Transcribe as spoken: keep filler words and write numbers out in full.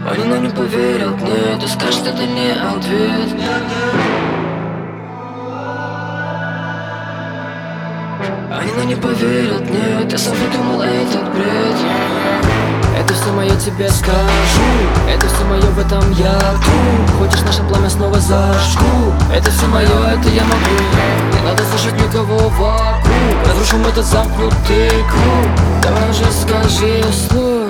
Они нам не поверят, нет, и скажут, это не ответ. Они нам не поверят, нет, я сам придумал этот бред. Это все мое тебе скажу, это все мое, в этом я тру. Хочешь наше пламя снова зажгу. Это все мое, это я могу. Не надо слушать никого вокруг. Разрушим этот замкнутый круг. Давай уже скажи вслух.